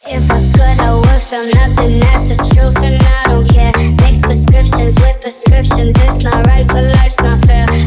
If I could, I would feel nothing, that's the truth, and I don't care. Mix prescriptions with prescriptions, it's not right, but life's not fair.